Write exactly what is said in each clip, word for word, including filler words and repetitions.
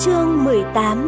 Chương mười tám.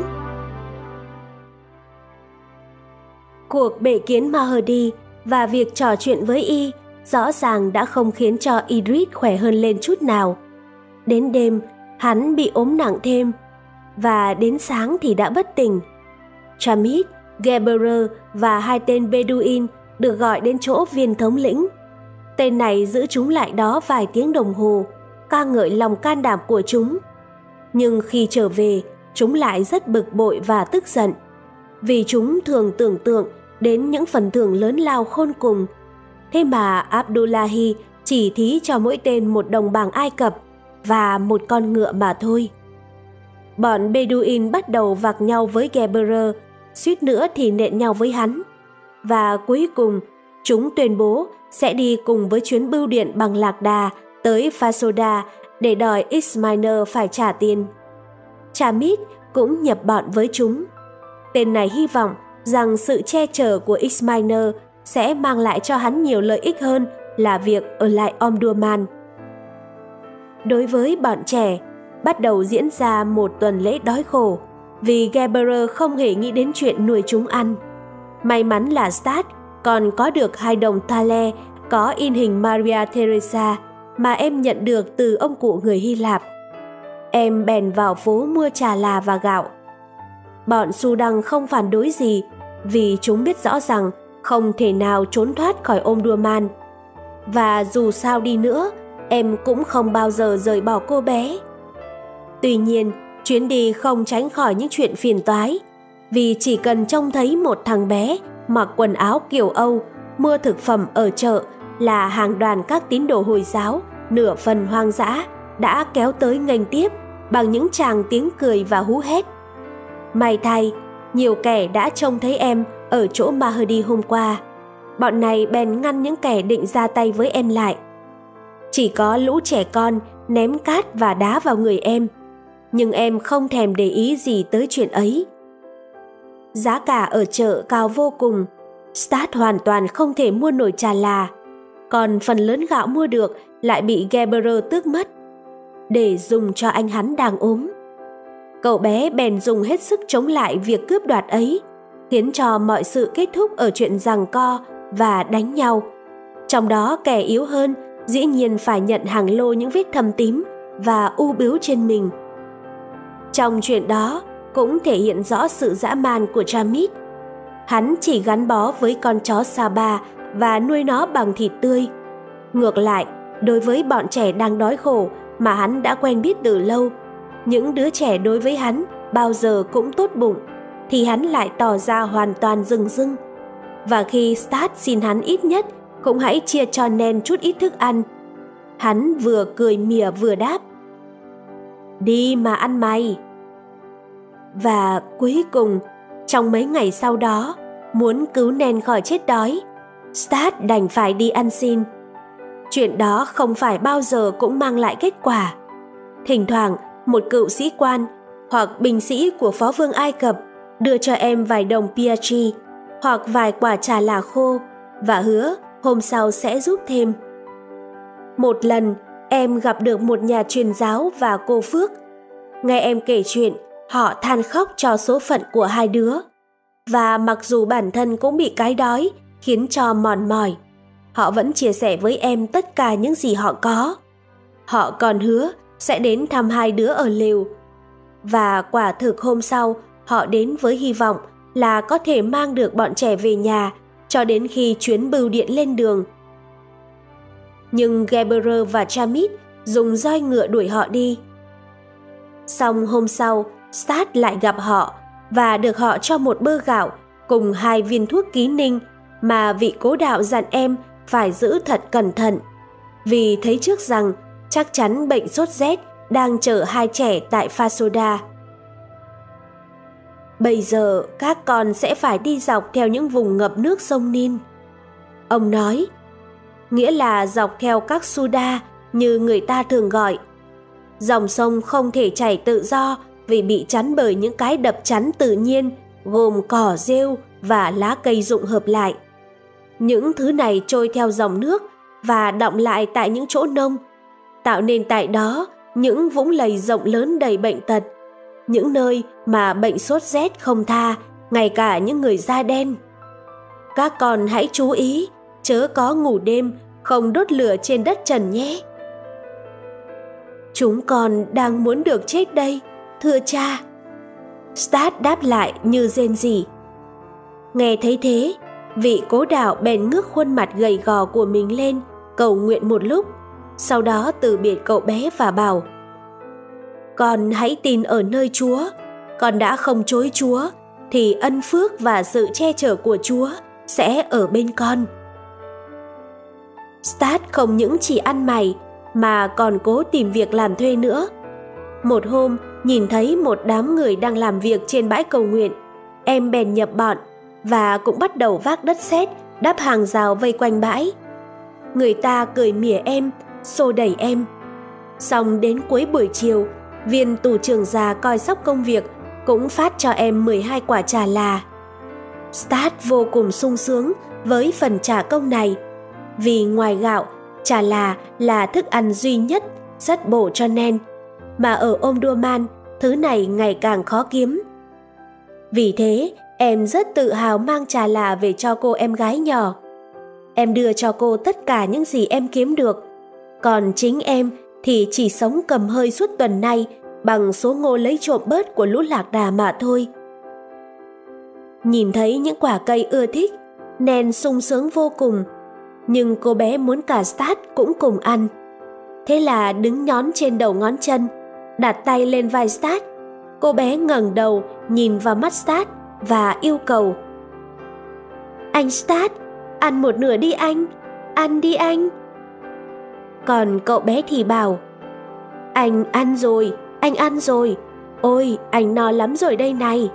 Cuộc bệ kiến Mahdi và việc trò chuyện với y rõ ràng đã không khiến cho Idris khỏe hơn lên chút nào. Đến đêm, hắn bị ốm nặng thêm, và đến sáng thì đã bất tỉnh. Chamit, Geberer và hai tên Bedouin được gọi đến chỗ viên thống lĩnh. Tên này giữ chúng lại đó vài tiếng đồng hồ, ca ngợi lòng can đảm của chúng. Nhưng khi trở về, chúng lại rất bực bội và tức giận, vì chúng thường tưởng tượng đến những phần thưởng lớn lao khôn cùng. Thế mà Abdullahi chỉ thí cho mỗi tên một đồng bảng Ai Cập và một con ngựa mà thôi. Bọn Bedouin bắt đầu vạc nhau với Geberer, suýt nữa thì nện nhau với hắn. Và cuối cùng, chúng tuyên bố sẽ đi cùng với chuyến bưu điện bằng lạc đà tới Fasoda để đòi Ismail phải trả tiền. Chamit cũng nhập bọn với chúng. Tên này hy vọng rằng sự che chở của Ismail sẽ mang lại cho hắn nhiều lợi ích hơn là việc ở lại Omdurman. Đối với bọn trẻ, bắt đầu diễn ra một tuần lễ đói khổ, vì Geberer không hề nghĩ đến chuyện nuôi chúng ăn. May mắn là Stad còn có được hai đồng thaler có in hình Maria Teresa mà em nhận được từ ông cụ người Hy Lạp. Em bèn vào phố mua trà là và gạo. Bọn Su Đăng không phản đối gì, vì chúng biết rõ rằng không thể nào trốn thoát khỏi Omdurman. Và dù sao đi nữa, em cũng không bao giờ rời bỏ cô bé. Tuy nhiên, chuyến đi không tránh khỏi những chuyện phiền toái, vì chỉ cần trông thấy một thằng bé mặc quần áo kiểu Âu mua thực phẩm ở chợ là hàng đoàn các tín đồ Hồi giáo nửa phần hoang dã đã kéo tới nghênh tiếp bằng những tràng tiếng cười và hú hét. May thay, nhiều kẻ đã trông thấy em ở chỗ Mahdi hôm qua. Bọn này bèn ngăn những kẻ định ra tay với em lại. Chỉ có lũ trẻ con ném cát và đá vào người em, nhưng em không thèm để ý gì tới chuyện ấy. Giá cả ở chợ cao vô cùng, Stad hoàn toàn không thể mua nổi trà là, còn phần lớn gạo mua được lại bị Geberer tước mất, để dùng cho anh hắn đang ốm. Cậu bé bèn dùng hết sức chống lại việc cướp đoạt ấy, khiến cho mọi sự kết thúc ở chuyện giằng co và đánh nhau. Trong đó kẻ yếu hơn dĩ nhiên phải nhận hàng lô những vết thâm tím và u bướu trên mình. Trong chuyện đó cũng thể hiện rõ sự dã man của Chamit. Hắn chỉ gắn bó với con chó Saba và nuôi nó bằng thịt tươi. Ngược lại, đối với bọn trẻ đang đói khổ mà hắn đã quen biết từ lâu, những đứa trẻ đối với hắn bao giờ cũng tốt bụng, thì hắn lại tỏ ra hoàn toàn rừng rưng. Và khi Stad xin hắn ít nhất cũng hãy chia cho Nen chút ít thức ăn, hắn vừa cười mỉa vừa đáp: "Đi mà ăn mày." Và cuối cùng, trong mấy ngày sau đó, muốn cứu Nen khỏi chết đói, Stad đành phải đi ăn xin. Chuyện đó không phải bao giờ cũng mang lại kết quả. Thỉnh thoảng, một cựu sĩ quan hoặc binh sĩ của phó vương Ai Cập đưa cho em vài đồng piachi hoặc vài quả trà là khô và hứa hôm sau sẽ giúp thêm. Một lần, em gặp được một nhà truyền giáo và cô Phước. Nghe em kể chuyện, họ than khóc cho số phận của hai đứa. Và mặc dù bản thân cũng bị cái đói khiến cho mòn mỏi, họ vẫn chia sẻ với em tất cả những gì họ có. Họ còn hứa sẽ đến thăm hai đứa ở lều. Và quả thực hôm sau, họ đến với hy vọng là có thể mang được bọn trẻ về nhà cho đến khi chuyến bưu điện lên đường. Nhưng Geberer và Chamit dùng roi ngựa đuổi họ đi. Xong hôm sau, Stad lại gặp họ và được họ cho một bơ gạo cùng hai viên thuốc ký ninh mà vị cố đạo dặn em phải giữ thật cẩn thận, vì thấy trước rằng chắc chắn bệnh sốt rét đang chờ hai trẻ tại Fasoda. Bây giờ các con sẽ phải đi dọc theo những vùng ngập nước sông Nin, ông nói, nghĩa là dọc theo các Suda như người ta thường gọi. Dòng sông không thể chảy tự do vì bị chắn bởi những cái đập chắn tự nhiên gồm cỏ rêu và lá cây rụng hợp lại. Những thứ này trôi theo dòng nước và đọng lại tại những chỗ nông, tạo nên tại đó những vũng lầy rộng lớn đầy bệnh tật. những nơi mà bệnh sốt rét không tha, ngay cả những người da đen. Các con hãy chú ý, chớ có ngủ đêm, không đốt lửa trên đất trần nhé. Chúng con đang muốn được chết đây, thưa cha. Stat đáp lại như rên rỉ. Nghe thấy thế, vị cố đạo bèn ngước khuôn mặt gầy gò của mình lên, cầu nguyện một lúc, sau đó từ biệt cậu bé và bảo: Con hãy tin ở nơi Chúa, con đã không chối Chúa, thì ân phước và sự che chở của Chúa sẽ ở bên con. Stat không những chỉ ăn mày, mà còn cố tìm việc làm thuê nữa. Một hôm, nhìn thấy một đám người đang làm việc trên bãi cầu nguyện, em bèn nhập bọn và cũng bắt đầu vác đất sét đắp hàng rào vây quanh bãi. Người ta cười mỉa em, xô đẩy em. Xong đến cuối buổi chiều, viên tù trưởng già coi sóc công việc cũng phát cho em mười hai quả trà là. Stat vô cùng sung sướng với phần trả công này, vì ngoài gạo, trà là là thức ăn duy nhất rất bổ cho Nen, mà ở Omdurman thứ này ngày càng khó kiếm. Vì thế, em rất tự hào mang trà là về cho cô em gái nhỏ. Em đưa cho cô tất cả những gì em kiếm được, còn chính em thì chỉ sống cầm hơi suốt tuần nay bằng số ngô lấy trộm bớt của lũ lạc đà mà thôi. Nhìn thấy những quả cây ưa thích, Nen sung sướng vô cùng, nhưng cô bé muốn cả Stat cũng cùng ăn. Thế là đứng nhón trên đầu ngón chân, đặt tay lên vai Stat. Cô bé ngẩng đầu nhìn vào mắt Stat và yêu cầu: Anh Stat, ăn một nửa đi anh, ăn đi anh. Còn cậu bé thì bảo: Anh ăn rồi, anh ăn rồi, ôi anh no lắm rồi đây này.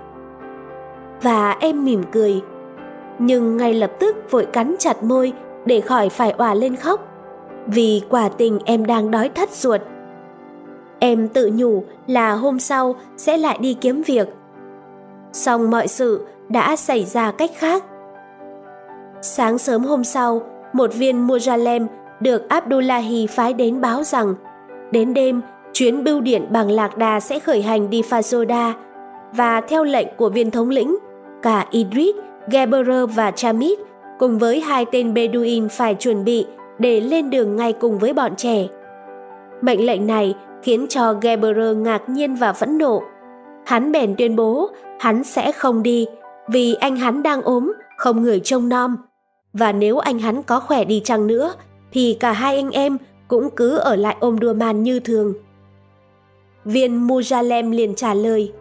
Và em mỉm cười, nhưng ngay lập tức vội cắn chặt môi để khỏi phải òa lên khóc, vì quả tình em đang đói thắt ruột. Em tự nhủ là hôm sau sẽ lại đi kiếm việc. Song mọi sự đã xảy ra cách khác. Sáng sớm hôm sau, một viên Mujallem được Abdullahi phái đến báo rằng đến đêm chuyến bưu điện bằng lạc đà sẽ khởi hành đi Fasoda, và theo lệnh của viên thống lĩnh, cả Idris, Geberer và Chamit cùng với hai tên Bedouin phải chuẩn bị để lên đường ngay cùng với bọn trẻ. Mệnh lệnh này khiến cho Geberer ngạc nhiên và phẫn nộ. Hắn bèn tuyên bố hắn sẽ không đi vì anh hắn đang ốm, không người trông nom, và nếu anh hắn có khỏe đi chăng nữa thì cả hai anh em cũng cứ ở lại Omdurman như thường. Viên Mujallem liền trả lời: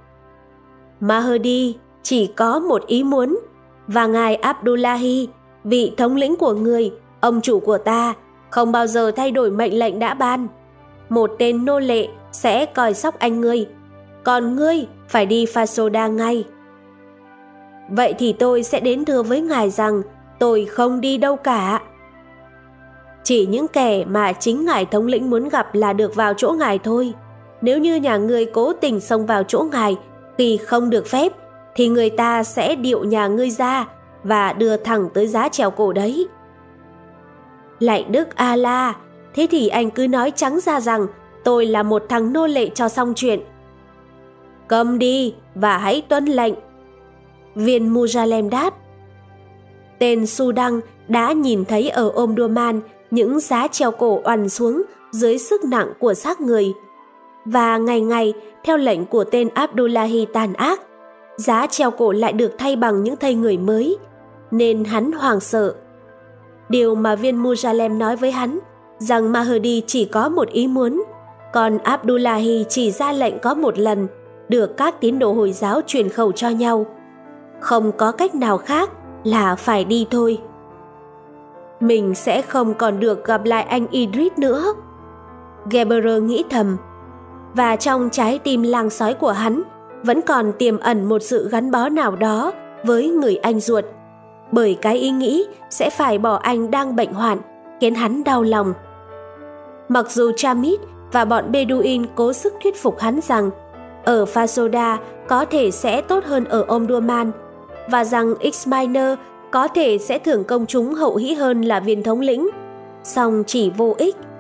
Mahdi chỉ có một ý muốn, và ngài Abdullahi, vị thống lĩnh của người, ông chủ của ta, không bao giờ thay đổi mệnh lệnh đã ban. Một tên nô lệ sẽ coi sóc anh ngươi, còn ngươi phải đi Fasoda ngay. Vậy thì tôi sẽ đến thưa với ngài rằng tôi không đi đâu cả. Chỉ những kẻ mà chính ngài thống lĩnh muốn gặp là được vào chỗ ngài thôi. Nếu như nhà ngươi cố tình xông vào chỗ ngài khi không được phép, thì người ta sẽ điệu nhà ngươi ra và đưa thẳng tới giá treo cổ đấy. Lạy Đức Allah, thế thì anh cứ nói trắng ra rằng tôi là một thằng nô lệ cho xong chuyện. Câm đi và hãy tuân lệnh. Viên Mujallem đáp. Tên Sudan đã nhìn thấy ở Omdurman những giá treo cổ oằn xuống dưới sức nặng của xác người, và ngày ngày theo lệnh của tên Abdullahi tàn ác, giá treo cổ lại được thay bằng những thây người mới, nên hắn hoảng sợ. Điều mà viên Mujallem nói với hắn rằng Mahdi chỉ có một ý muốn, còn Abdullahi chỉ ra lệnh có một lần, được các tín đồ Hồi giáo truyền khẩu cho nhau. Không có cách nào khác là phải đi thôi. Mình sẽ không còn được gặp lại anh Idris nữa, Geberer nghĩ thầm, và trong trái tim lang sói của hắn vẫn còn tiềm ẩn một sự gắn bó nào đó với người anh ruột, bởi cái ý nghĩ sẽ phải bỏ anh đang bệnh hoạn khiến hắn đau lòng. Mặc dù Chamit và bọn Bedouin cố sức thuyết phục hắn rằng ở Fasoda có thể sẽ tốt hơn ở Omdurman, và rằng Ismainer có thể sẽ thưởng công chúng hậu hĩ hơn là viên thống lĩnh, song chỉ vô ích.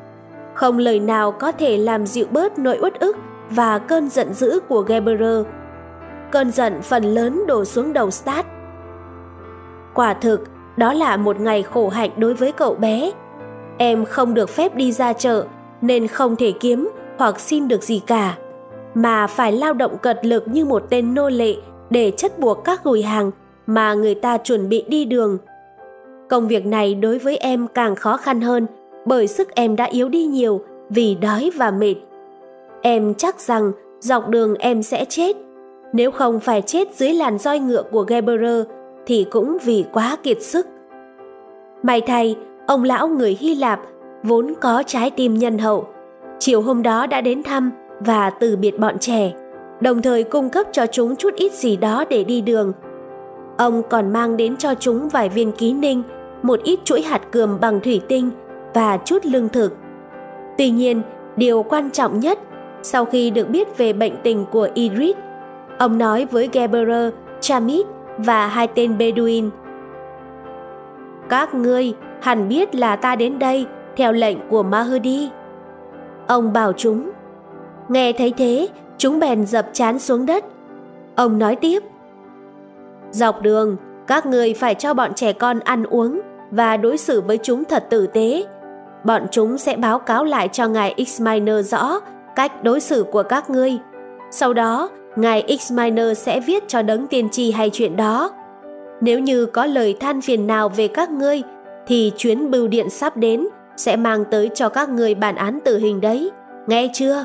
không lời nào có thể làm dịu bớt nỗi uất ức và cơn giận dữ của Gabriel. Cơn giận phần lớn đổ xuống đầu Stat. Quả thực, đó là một ngày khổ hạnh đối với cậu bé. Em không được phép đi ra chợ nên không thể kiếm hoặc xin được gì cả, mà phải lao động cật lực như một tên nô lệ để chất buộc các gùi hàng mà người ta chuẩn bị đi đường. Công việc này đối với em càng khó khăn hơn bởi sức em đã yếu đi nhiều vì đói và mệt. Em chắc rằng dọc đường em sẽ chết, nếu không phải chết dưới làn roi ngựa của Gabriel thì cũng vì quá kiệt sức. May thay, ông lão người Hy Lạp vốn có trái tim nhân hậu, chiều hôm đó đã đến thăm và từ biệt bọn trẻ, đồng thời cung cấp cho chúng chút ít gì đó để đi đường. Ông còn mang đến cho chúng vài viên ký ninh, một ít chuỗi hạt cườm bằng thủy tinh và chút lương thực. Tuy nhiên, điều quan trọng nhất, sau khi được biết về bệnh tình của Idris, ông nói với Gabriel, Chamit và hai tên Bedouin: "Các ngươi hẳn biết là ta đến đây theo lệnh của Mahdi." Ông bảo chúng. Nghe thấy thế, chúng bèn dập trán xuống đất. Ông nói tiếp: "Dọc đường, các ngươi phải cho bọn trẻ con ăn uống và đối xử với chúng thật tử tế. Bọn chúng sẽ báo cáo lại cho ngài X-Miner rõ cách đối xử của các ngươi. Sau đó, ngài X-Miner sẽ viết cho đấng tiên tri hay chuyện đó. Nếu như có lời than phiền nào về các ngươi, thì chuyến bưu điện sắp đến sẽ mang tới cho các ngươi bản án tử hình đấy, nghe chưa?"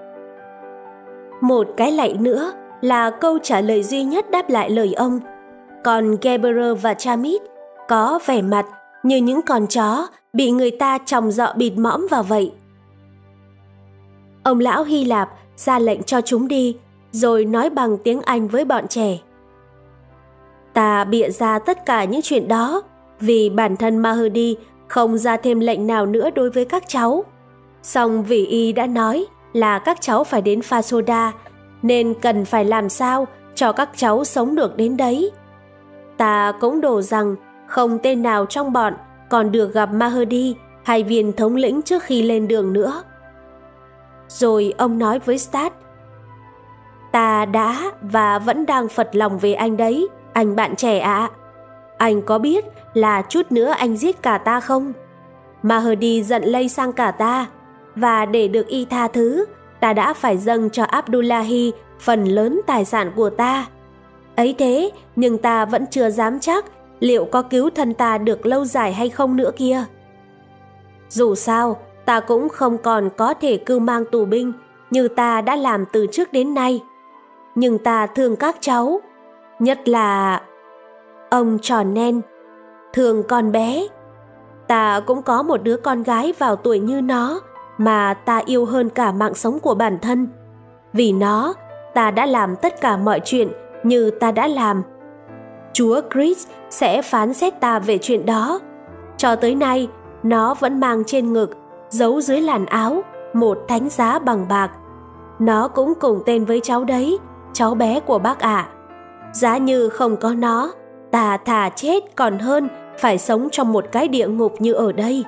Một cái lạy nữa là câu trả lời duy nhất đáp lại lời ông. Còn Gabriel và Chamit có vẻ mặt như những con chó bị người ta chòng dọ bịt mõm vào vậy. Ông lão Hy Lạp ra lệnh cho chúng đi, rồi nói bằng tiếng Anh với bọn trẻ: "Ta bịa ra tất cả những chuyện đó vì bản thân Mahdi không ra thêm lệnh nào nữa đối với các cháu. Song vì y đã nói là các cháu phải đến Fasoda, nên cần phải làm sao cho các cháu sống được đến đấy. Ta cũng đổ rằng không tên nào trong bọn còn được gặp Mahdi hay viên thống lĩnh trước khi lên đường nữa." Rồi ông nói với Stat: "Ta đã và vẫn đang phật lòng về anh đấy, anh bạn trẻ ạ. Anh có biết là chút nữa anh giết cả ta không? Mahdi giận lây sang cả ta, và để được y tha thứ, ta đã phải dâng cho Abdullahi phần lớn tài sản của ta. Ấy thế, nhưng ta vẫn chưa dám chắc liệu có cứu thân ta được lâu dài hay không nữa kia. Dù sao, ta cũng không còn có thể cưu mang tù binh như ta đã làm từ trước đến nay. Nhưng ta thương các cháu, nhất là..." Ông tròn nen: "Thương con bé. Ta cũng có một đứa con gái vào tuổi như nó mà ta yêu hơn cả mạng sống của bản thân. Vì nó, ta đã làm tất cả mọi chuyện như ta đã làm. Chúa Christ sẽ phán xét ta về chuyện đó. Cho tới nay, nó vẫn mang trên ngực, giấu dưới làn áo, một thánh giá bằng bạc. Nó cũng cùng tên với cháu đấy, cháu bé của bác ạ. Giá như không có nó, ta thà chết còn hơn phải sống trong một cái địa ngục như ở đây."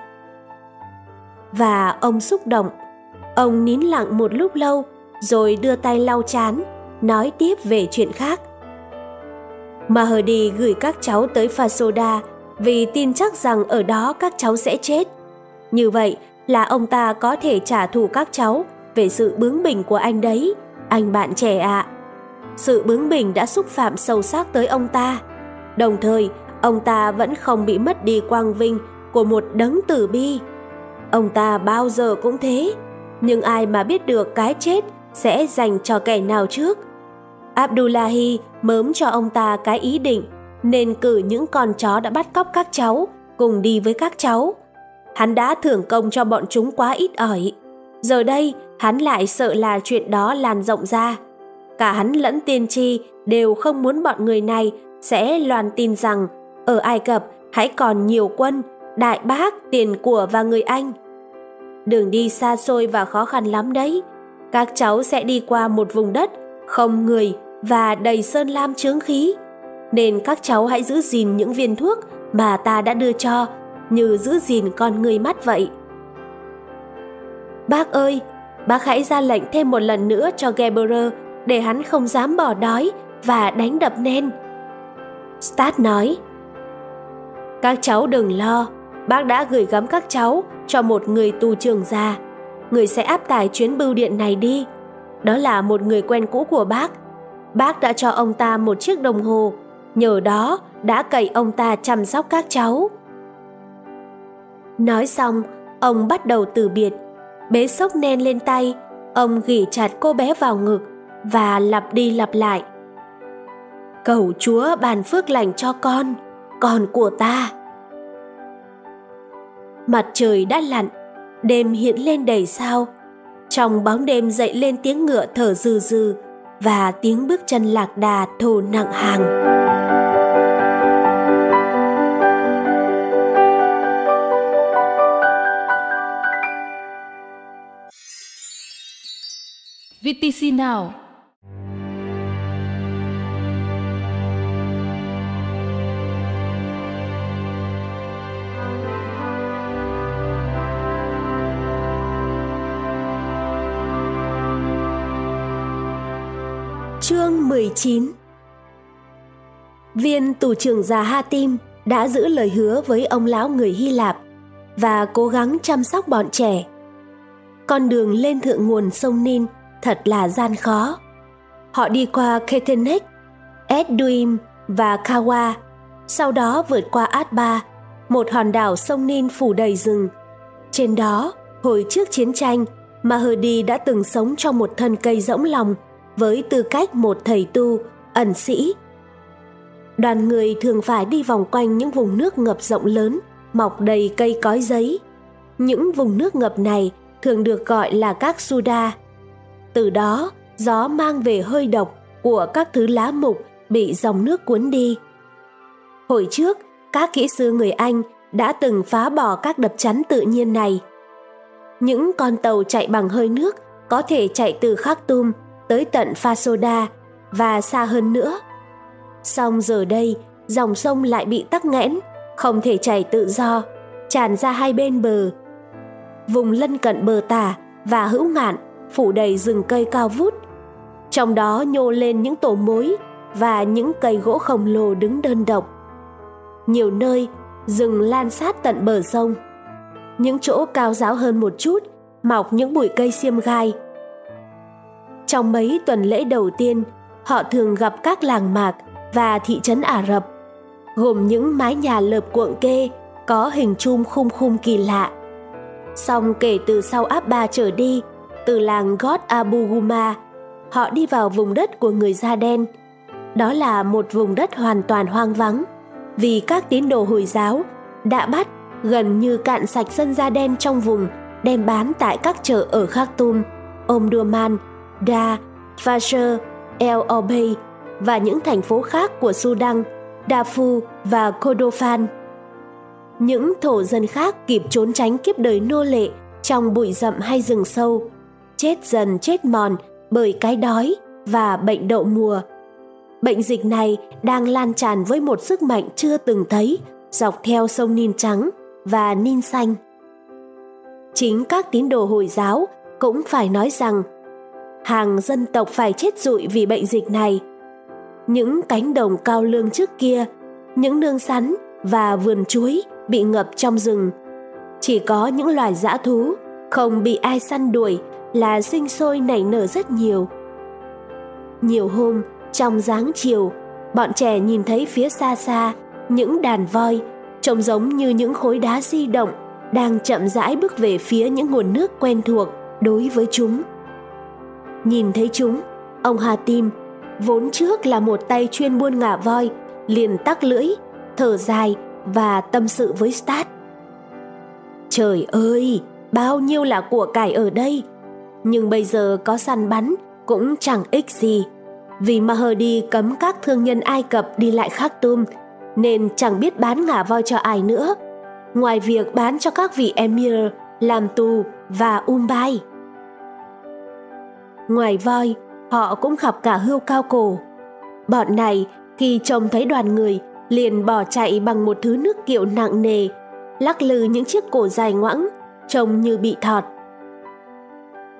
Và ông xúc động. Ông nín lặng một lúc lâu, rồi đưa tay lau trán, nói tiếp về chuyện khác. Mahdi gửi các cháu tới Fasoda vì tin chắc rằng ở đó các cháu sẽ chết. Như vậy là ông ta có thể trả thù các cháu về sự bướng bỉnh của anh đấy, anh bạn trẻ ạ. Sự bướng bỉnh đã xúc phạm sâu sắc tới ông ta. Đồng thời, ông ta vẫn không bị mất đi quang vinh của một đấng tử bi. Ông ta bao giờ cũng thế, nhưng ai mà biết được cái chết sẽ dành cho kẻ nào trước. Abdullahi mớm cho ông ta cái ý định nên cử những con chó đã bắt cóc các cháu cùng đi với các cháu. Hắn đã thưởng công cho bọn chúng quá ít ỏi. Giờ đây hắn lại sợ là chuyện đó lan rộng ra. Cả hắn lẫn tiên tri đều không muốn bọn người này sẽ loan tin rằng ở Ai Cập hãy còn nhiều quân, đại bác, tiền của và người Anh. Đường đi xa xôi và khó khăn lắm đấy. Các cháu sẽ đi qua một vùng đất không người và đầy sơn lam chướng khí. Nên các cháu hãy giữ gìn những viên thuốc mà ta đã đưa cho, như giữ gìn con người mắt vậy." Bác ơi, bác hãy ra lệnh thêm một lần nữa cho Gaberer để hắn không dám bỏ đói và đánh đập Nen. Stat nói, các cháu đừng lo, bác đã gửi gắm các cháu cho một người tù trưởng già. Người sẽ áp tải chuyến bưu điện này đi. Đó là một người quen cũ của bác. Bác đã cho ông ta một chiếc đồng hồ, nhờ đó đã cậy ông ta chăm sóc các cháu. Nói xong, ông bắt đầu từ biệt. Bế xốc Nen lên tay, ông ghì chặt cô bé vào ngực và lặp đi lặp lại, cầu Chúa ban phước lành cho con, con của ta. Mặt trời đã lặn, đêm hiện lên đầy sao. Trong bóng đêm dậy lên tiếng ngựa thở rừ rừ và tiếng bước chân lạc đà thồ nặng hàng. vê tê xê Now. Chương mười chín. Viên tù trưởng già Hatim đã giữ lời hứa với ông lão người Hy Lạp và cố gắng chăm sóc bọn trẻ. Con đường lên thượng nguồn sông Nin thật là gian khó. Họ đi qua Ketenek, Edduim và Kawa, sau đó vượt qua Atba, một hòn đảo sông Nin phủ đầy rừng. Trên đó, hồi trước chiến tranh, Mahdi đã từng sống trong một thân cây rỗng lòng với tư cách một thầy tu, ẩn sĩ. Đoàn người thường phải đi vòng quanh những vùng nước ngập rộng lớn, mọc đầy cây cói giấy. Những vùng nước ngập này thường được gọi là các Suda. Từ đó, gió mang về hơi độc của các thứ lá mục bị dòng nước cuốn đi. Hồi trước, các kỹ sư người Anh đã từng phá bỏ các đập chắn tự nhiên này. Những con tàu chạy bằng hơi nước có thể chạy từ Khartoum tới tận Fasoda và xa hơn nữa. Song giờ đây, dòng sông lại bị tắc nghẽn, không thể chảy tự do, tràn ra hai bên bờ. Vùng lân cận bờ Tả và Hữu Ngạn phủ đầy rừng cây cao vút, trong đó nhô lên những tổ mối và những cây gỗ khổng lồ đứng đơn độc. Nhiều nơi, rừng lan sát tận bờ sông. Những chỗ cao ráo hơn một chút, mọc những bụi cây xiêm gai. Trong mấy tuần lễ đầu tiên, họ thường gặp các làng mạc và thị trấn Ả Rập, gồm những mái nhà lợp cuộn kê có hình chum khum khum kỳ lạ. Song kể từ sau Abba trở đi, từ làng God Abu Guma, họ đi vào vùng đất của người da đen. Đó là một vùng đất hoàn toàn hoang vắng, vì các tín đồ Hồi giáo đã bắt gần như cạn sạch dân da đen trong vùng, đem bán tại các chợ ở Khartoum, Omdurman, Da, Fasher, El Obeid và những thành phố khác của Sudan, Darfur và Kordofan. Những thổ dân khác kịp trốn tránh kiếp đời nô lệ trong bụi rậm hay rừng sâu, chết dần chết mòn bởi cái đói và bệnh đậu mùa. Bệnh dịch này đang lan tràn với một sức mạnh chưa từng thấy dọc theo sông Nin Trắng và Nin Xanh. Chính các tín đồ Hồi giáo cũng phải nói rằng hàng dân tộc phải chết rụi vì bệnh dịch này. Những cánh đồng cao lương trước kia, những nương sắn và vườn chuối bị ngập trong rừng. Chỉ có những loài dã thú không bị ai săn đuổi là sinh sôi nảy nở rất nhiều. Nhiều hôm, trong dáng chiều, bọn trẻ nhìn thấy phía xa xa những đàn voi trông giống như những khối đá di động đang chậm rãi bước về phía những nguồn nước quen thuộc đối với chúng. Nhìn thấy chúng, ông Hatim, vốn trước là một tay chuyên buôn ngả voi, liền tắc lưỡi, thở dài và tâm sự với Stat. Trời ơi, bao nhiêu là của cải ở đây, nhưng bây giờ có săn bắn cũng chẳng ích gì, vì Mahdi cấm các thương nhân Ai Cập đi lại Khartoum, nên chẳng biết bán ngả voi cho ai nữa, ngoài việc bán cho các vị emir làm tù và Umbai. Ngoài voi, họ cũng gặp cả hươu cao cổ. Bọn này khi trông thấy đoàn người liền bỏ chạy bằng một thứ nước kiệu nặng nề, lắc lư những chiếc cổ dài ngoẵng, trông như bị thọt.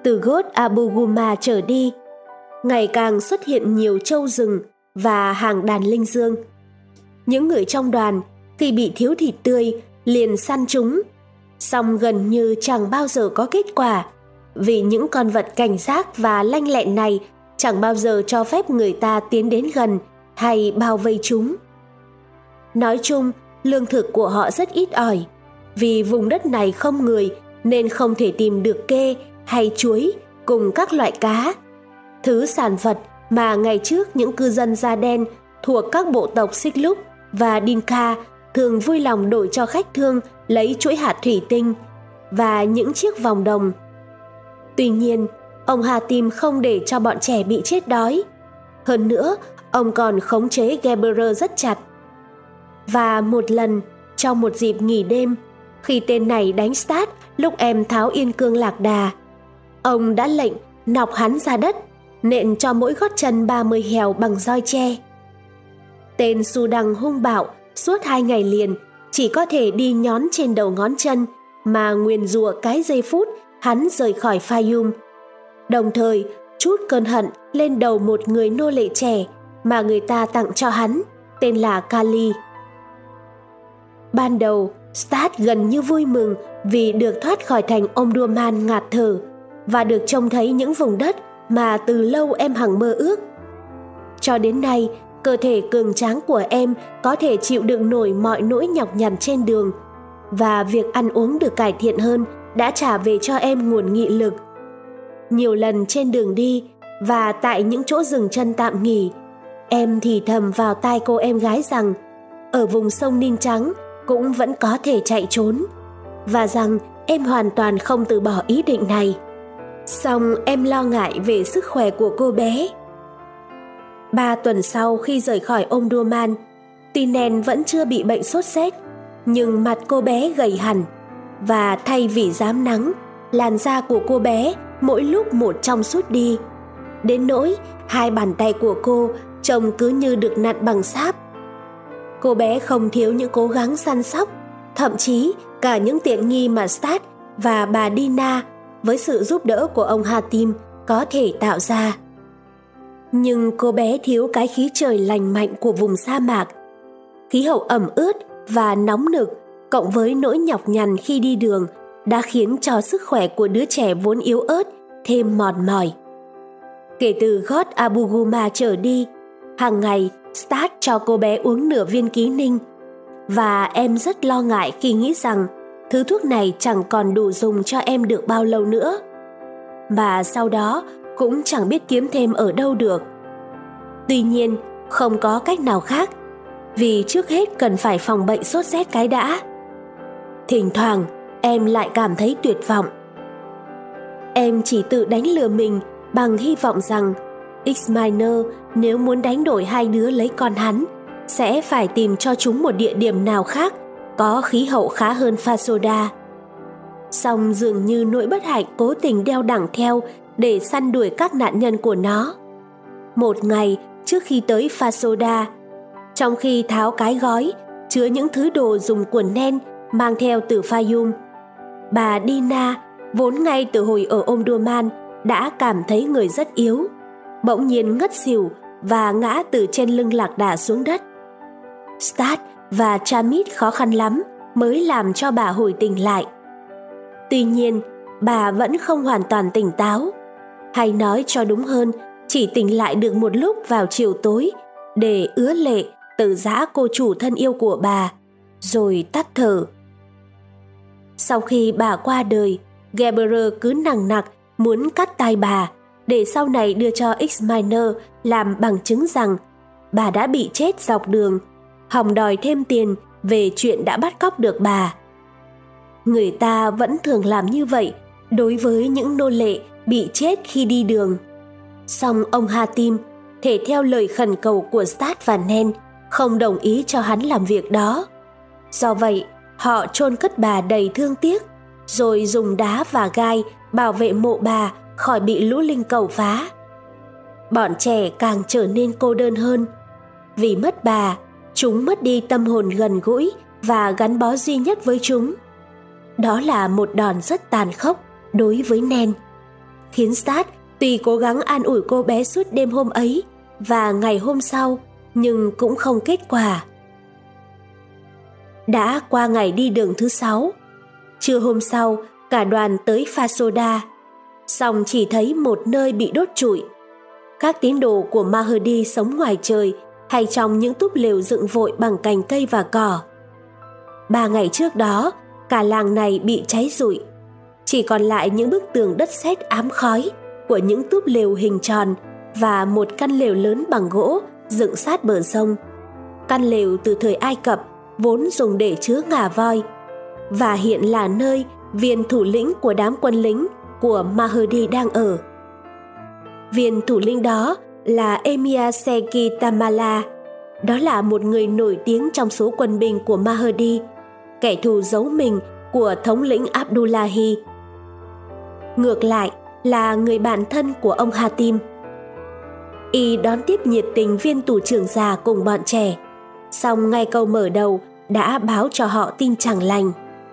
Từ Gốt Abuguma trở đi, ngày càng xuất hiện nhiều trâu rừng và hàng đàn linh dương. Những người trong đoàn khi bị thiếu thịt tươi liền săn chúng, song gần như chẳng bao giờ có kết quả, vì những con vật cảnh giác và lanh lẹ này chẳng bao giờ cho phép người ta tiến đến gần hay bao vây chúng. Nói chung, lương thực của họ rất ít ỏi, vì vùng đất này không người nên không thể tìm được kê hay chuối cùng các loại cá, thứ sản vật mà ngày trước những cư dân da đen thuộc các bộ tộc Xích Lúc và Dinka thường vui lòng đổi cho khách thương lấy chuỗi hạt thủy tinh và những chiếc vòng đồng. Tuy nhiên, ông Hatim không để cho bọn trẻ bị chết đói. Hơn nữa, ông còn khống chế Geberer rất chặt. Và một lần, trong một dịp nghỉ đêm, khi tên này đánh Stat lúc em tháo yên cương lạc đà, ông đã lệnh nọc hắn ra đất, nện cho mỗi gót chân ba mươi hèo bằng roi tre. Tên Su Đăng hung bạo suốt hai ngày liền chỉ có thể đi nhón trên đầu ngón chân mà nguyền rủa cái giây phút hắn rời khỏi Fayum, đồng thời trút cơn hận lên đầu một người nô lệ trẻ mà người ta tặng cho hắn, tên là Kali. Ban đầu, Stat gần như vui mừng vì được thoát khỏi thành Omdurman ngạt thở và được trông thấy những vùng đất mà từ lâu em hằng mơ ước. Cho đến nay, cơ thể cường tráng của em có thể chịu đựng nổi mọi nỗi nhọc nhằn trên đường, và việc ăn uống được cải thiện hơn đã trả về cho em nguồn nghị lực. Nhiều lần trên đường đi và tại những chỗ dừng chân tạm nghỉ, em thì thầm vào tai cô em gái rằng ở vùng sông Ninh Trắng cũng vẫn có thể chạy trốn, và rằng em hoàn toàn không từ bỏ ý định này. Song em lo ngại về sức khỏe của cô bé. Ba tuần sau khi rời khỏi Omdurman, Tinen vẫn chưa bị bệnh sốt rét, nhưng mặt cô bé gầy hẳn, và thay vì rám nắng, làn da của cô bé mỗi lúc một trong suốt đi, đến nỗi hai bàn tay của cô trông cứ như được nặn bằng sáp. Cô bé không thiếu những cố gắng săn sóc, thậm chí cả những tiện nghi mà Stat và bà Dina với sự giúp đỡ của ông Hatim có thể tạo ra. Nhưng cô bé thiếu cái khí trời lành mạnh của vùng sa mạc. Khí hậu ẩm ướt và nóng nực cộng với nỗi nhọc nhằn khi đi đường đã khiến cho sức khỏe của đứa trẻ vốn yếu ớt thêm mòn mỏi. Kể từ gót Abuguma trở đi, hàng ngày Stat cho cô bé uống nửa viên ký ninh, và em rất lo ngại khi nghĩ rằng thứ thuốc này chẳng còn đủ dùng cho em được bao lâu nữa, mà sau đó cũng chẳng biết kiếm thêm ở đâu được. Tuy nhiên, không có cách nào khác, vì trước hết cần phải phòng bệnh sốt rét cái đã. Thỉnh thoảng, em lại cảm thấy tuyệt vọng. Em chỉ tự đánh lừa mình bằng hy vọng rằng X-Miner nếu muốn đánh đổi hai đứa lấy con hắn, sẽ phải tìm cho chúng một địa điểm nào khác có khí hậu khá hơn Fasoda. Song dường như nỗi bất hạnh cố tình đeo đẳng theo để săn đuổi các nạn nhân của nó. Một ngày trước khi tới Fasoda, trong khi tháo cái gói chứa những thứ đồ dùng của Nen mang theo từ Fayum, bà Dina, vốn ngay từ hồi ở Omdurman đã cảm thấy người rất yếu, bỗng nhiên ngất xỉu và ngã từ trên lưng lạc đà xuống đất. Stat và Chamit khó khăn lắm mới làm cho bà hồi tỉnh lại. Tuy nhiên, bà vẫn không hoàn toàn tỉnh táo, hay nói cho đúng hơn, chỉ tỉnh lại được một lúc vào chiều tối để ứa lệ từ giã cô chủ thân yêu của bà, rồi tắt thở. Sau khi bà qua đời, Geberer cứ nằng nặc muốn cắt tai bà để sau này đưa cho X-Miner làm bằng chứng rằng bà đã bị chết dọc đường, hòng đòi thêm tiền về chuyện đã bắt cóc được bà. Người ta vẫn thường làm như vậy đối với những nô lệ bị chết khi đi đường. Song ông Hatim, thể theo lời khẩn cầu của Stat và Nen, không đồng ý cho hắn làm việc đó. Do vậy, họ chôn cất bà đầy thương tiếc, rồi dùng đá và gai bảo vệ mộ bà khỏi bị lũ linh cẩu phá. Bọn trẻ càng trở nên cô đơn hơn. Vì mất bà, chúng mất đi tâm hồn gần gũi và gắn bó duy nhất với chúng. Đó là một đòn rất tàn khốc đối với Nen. khiến Stat tuy cố gắng an ủi cô bé suốt đêm hôm ấy và ngày hôm sau, nhưng cũng không kết quả. Đã qua ngày đi đường thứ sáu. Trưa hôm sau, cả đoàn tới Fasoda, song chỉ thấy một nơi bị đốt trụi. Các tín đồ của Mahdi sống ngoài trời hay trong những túp lều dựng vội bằng cành cây và cỏ. Ba ngày trước đó, cả làng này bị cháy rụi. Chỉ còn lại những bức tường đất sét ám khói của những túp lều hình tròn và một căn lều lớn bằng gỗ dựng sát bờ sông. Căn lều từ thời Ai Cập vốn dùng để chứa ngà voi, và hiện là nơi viên thủ lĩnh của đám quân lính của Mahdi đang ở. Viên thủ lĩnh đó là Emir Seki Tamala. Đó là một người nổi tiếng trong số quân binh của Mahdi, kẻ thù giấu mình của thống lĩnh Abdullahi. Ngược lại là người bạn thân của ông Hatim. Y đón tiếp nhiệt tình viên tù trưởng già cùng bọn trẻ, song ngay câu mở đầu đã báo cho họ tin chẳng lành.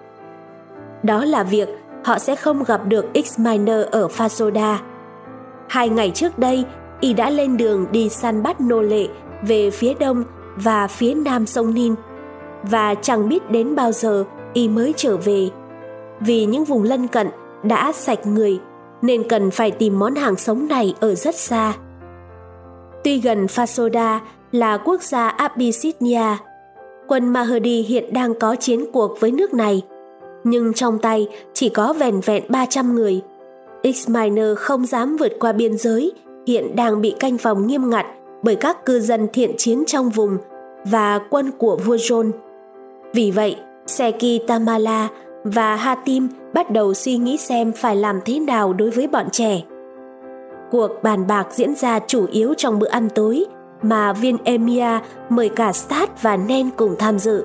Đó là việc họ sẽ không gặp được X-Miner ở Fasoda. Hai ngày trước đây, Y đã lên đường đi săn bắt nô lệ về phía đông và phía nam sông Nin, và chẳng biết đến bao giờ Y mới trở về. Vì những vùng lân cận đã sạch người, nên cần phải tìm món hàng sống này ở rất xa. Tuy gần Fasoda là quốc gia Abyssinia, quân Mahdi hiện đang có chiến cuộc với nước này, nhưng trong tay chỉ có vẻn vẹn ba trăm người. X-Miner không dám vượt qua biên giới, hiện đang bị canh phòng nghiêm ngặt bởi các cư dân thiện chiến trong vùng và quân của vua John. Vì vậy, Seki Tamala và Hatim bắt đầu suy nghĩ xem phải làm thế nào đối với bọn trẻ. Cuộc bàn bạc diễn ra chủ yếu trong bữa ăn tối, mà viên Emir mời cả Stat và Nen cùng tham dự.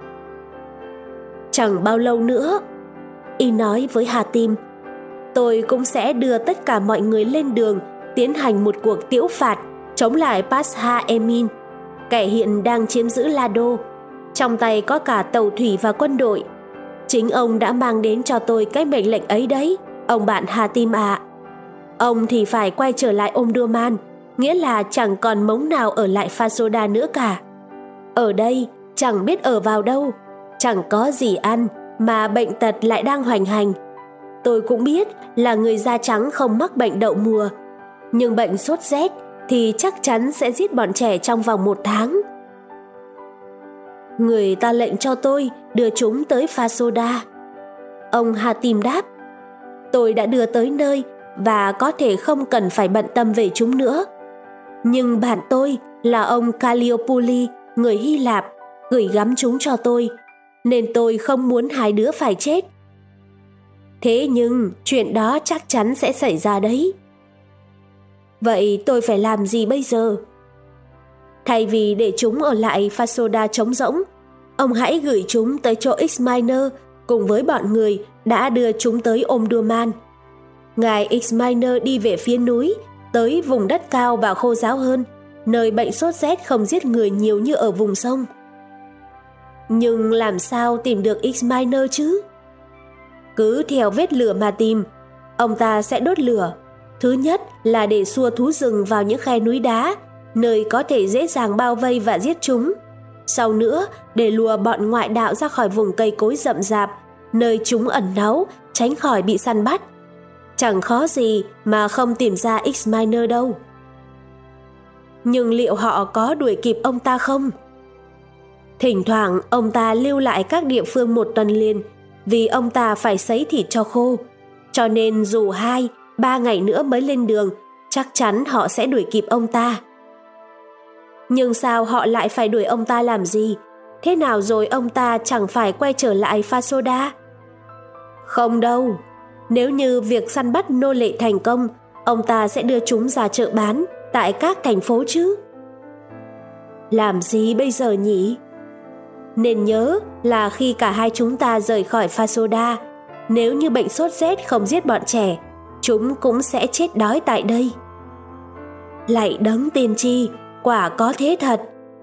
Chẳng bao lâu nữa, Y nói với Hatim, tôi cũng sẽ đưa tất cả mọi người lên đường tiến hành một cuộc tiễu phạt chống lại Pasha Emin, kẻ hiện đang chiếm giữ Lado. Trong tay có cả tàu thủy và quân đội. Chính ông đã mang đến cho tôi cái mệnh lệnh ấy đấy, ông bạn Hatim ạ. Ông thì phải quay trở lại Omdurman, nghĩa là chẳng còn mống nào ở lại Fasoda nữa cả. Ở đây chẳng biết ở vào đâu, chẳng có gì ăn mà bệnh tật lại đang hoành hành. Tôi cũng biết là người da trắng không mắc bệnh đậu mùa, nhưng bệnh sốt rét thì chắc chắn sẽ giết bọn trẻ trong vòng một tháng. Người ta lệnh cho tôi đưa chúng tới Fasoda. Ông Hatim đáp, tôi đã đưa tới nơi và có thể không cần phải bận tâm về chúng nữa. Nhưng bạn tôi là ông Calliope, người Hy Lạp, gửi gắm chúng cho tôi, nên tôi không muốn hai đứa phải chết. Thế nhưng chuyện đó chắc chắn sẽ xảy ra đấy. Vậy tôi phải làm gì bây giờ? Thay vì để chúng ở lại Fasoda trống rỗng, ông hãy gửi chúng tới chỗ X-Miner cùng với bọn người đã đưa chúng tới Omdurman. Ngài X-Miner đi về phía núi, tới vùng đất cao và khô ráo hơn, nơi bệnh sốt rét không giết người nhiều như ở vùng sông. Nhưng làm sao tìm được X-Miner chứ? Cứ theo vết lửa mà tìm. Ông ta sẽ đốt lửa. Thứ nhất là để xua thú rừng vào những khe núi đá, nơi có thể dễ dàng bao vây và giết chúng. Sau nữa, để lùa bọn ngoại đạo ra khỏi vùng cây cối rậm rạp, nơi chúng ẩn náu, tránh khỏi bị săn bắt. Chẳng khó gì mà không tìm ra X-Miner đâu. Nhưng liệu họ có đuổi kịp ông ta không? Thỉnh thoảng ông ta lưu lại các địa phương một tuần liền, vì ông ta phải sấy thịt cho khô. Cho nên dù hai, ba ngày nữa mới lên đường, chắc chắn họ sẽ đuổi kịp ông ta. Nhưng sao họ lại phải đuổi ông ta làm gì? Thế nào rồi ông ta chẳng phải quay trở lại Fasoda? Không đâu. Nếu như việc săn bắt nô lệ thành công, ông ta sẽ đưa chúng ra chợ bán tại các thành phố chứ. Làm gì bây giờ nhỉ? Nên nhớ là khi cả hai chúng ta rời khỏi Fasoda, nếu như bệnh sốt rét không giết bọn trẻ, chúng cũng sẽ chết đói tại đây. Lạy đấng tiên tri, quả có thế thật.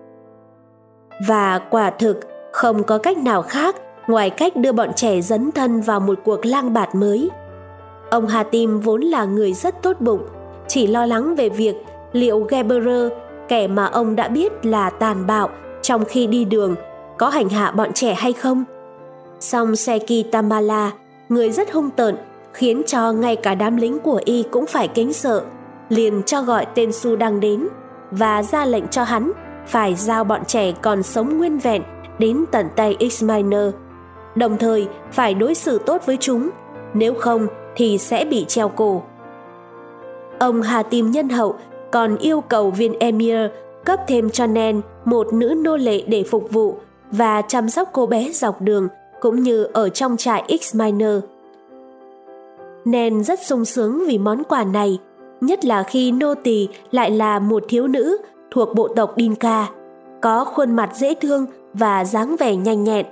Và quả thực không có cách nào khác ngoài cách đưa bọn trẻ dấn thân vào một cuộc lang bạt mới. Ông Hatim vốn là người rất tốt bụng, chỉ lo lắng về việc liệu Geberer, kẻ mà ông đã biết là tàn bạo trong khi đi đường, có hành hạ bọn trẻ hay không. Song Seki Tamala, người rất hung tợn, khiến cho ngay cả đám lính của y cũng phải kính sợ, liền cho gọi tên Su Đăng đến và ra lệnh cho hắn phải giao bọn trẻ còn sống nguyên vẹn đến tận tay Ismainer, đồng thời phải đối xử tốt với chúng, nếu không thì sẽ bị treo cổ. Ông Hatim nhân hậu còn yêu cầu viên Emir cấp thêm cho Nen một nữ nô lệ để phục vụ và chăm sóc cô bé dọc đường cũng như ở trong trại Ismainer. Nen rất sung sướng vì món quà này, nhất là khi nô tỳ lại là một thiếu nữ thuộc bộ tộc Dinka, có khuôn mặt dễ thương và dáng vẻ nhanh nhẹn.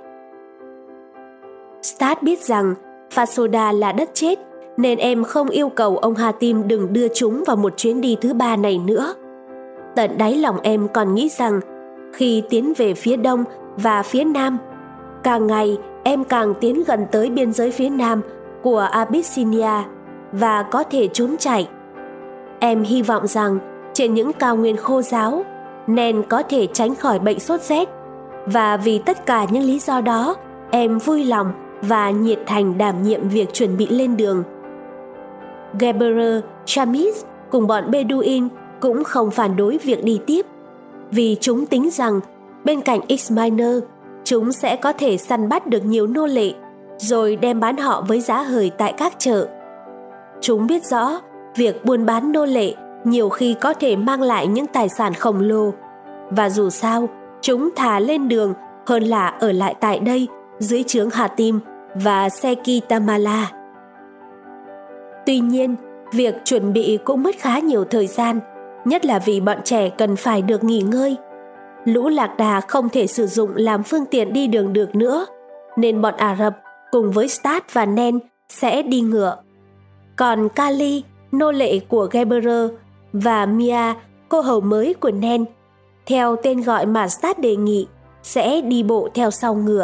Stat biết rằng Fasoda là đất chết, nên em không yêu cầu ông Hatim đừng đưa chúng vào một chuyến đi thứ ba này nữa. Tận đáy lòng em còn nghĩ rằng khi tiến về phía đông và phía nam, càng ngày em càng tiến gần tới biên giới phía nam của Abyssinia và có thể trốn chạy. Em hy vọng rằng trên những cao nguyên khô ráo, Nen có thể tránh khỏi bệnh sốt rét, và vì tất cả những lý do đó, em vui lòng và nhiệt thành đảm nhiệm việc chuẩn bị lên đường. Geberer, Chamis cùng bọn Bedouin cũng không phản đối việc đi tiếp, vì chúng tính rằng bên cạnh Ismainer, chúng sẽ có thể săn bắt được nhiều nô lệ rồi đem bán họ với giá hời tại các chợ. Chúng biết rõ việc buôn bán nô lệ nhiều khi có thể mang lại những tài sản khổng lồ, và dù sao chúng thà lên đường hơn là ở lại tại đây dưới trướng Hatim và Seki Tamala. Tuy nhiên, việc chuẩn bị cũng mất khá nhiều thời gian, nhất là vì bọn trẻ cần phải được nghỉ ngơi. Lũ lạc đà không thể sử dụng làm phương tiện đi đường được nữa, nên bọn Ả Rập cùng với Stat và Nen sẽ đi ngựa. Còn Kali, nô lệ của Geberer, và Mia, cô hầu mới của Nen, theo tên gọi mà Stat đề nghị, sẽ đi bộ theo sau ngựa.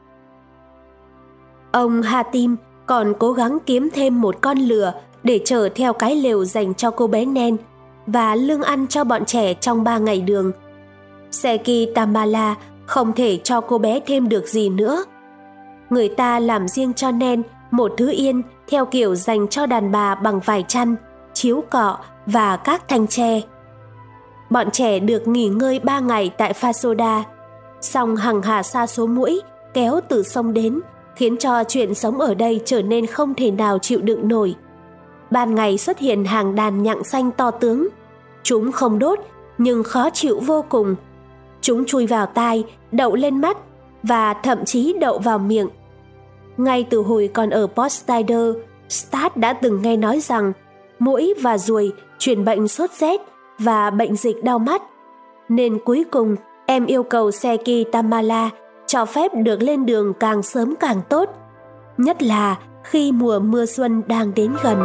Ông Hatim còn cố gắng kiếm thêm một con lừa để chở theo cái lều dành cho cô bé Nen và lương ăn cho bọn trẻ trong ba ngày đường. Seki Tamala không thể cho cô bé thêm được gì nữa. Người ta làm riêng cho Nen một thứ yên theo kiểu dành cho đàn bà bằng vải chăn, chiếu cọ và các thanh tre. Bọn trẻ được nghỉ ngơi ba ngày tại Fasoda, song hằng hà sa số muỗi kéo từ sông đến, khiến cho chuyện sống ở đây trở nên không thể nào chịu đựng nổi. Ban ngày xuất hiện hàng đàn nhặng xanh to tướng. Chúng không đốt, nhưng khó chịu vô cùng. Chúng chui vào tai, đậu lên mắt và thậm chí đậu vào miệng. Ngay từ hồi còn ở Port Styler, Stat đã từng nghe nói rằng muỗi và ruồi truyền bệnh sốt rét và bệnh dịch đau mắt. Nên cuối cùng em yêu cầu Seki Tamala cho phép được lên đường càng sớm càng tốt, nhất là khi mùa mưa xuân đang đến gần.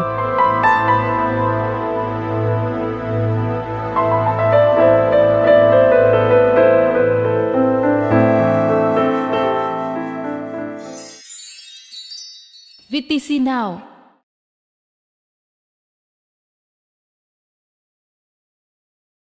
vê tê xê Now,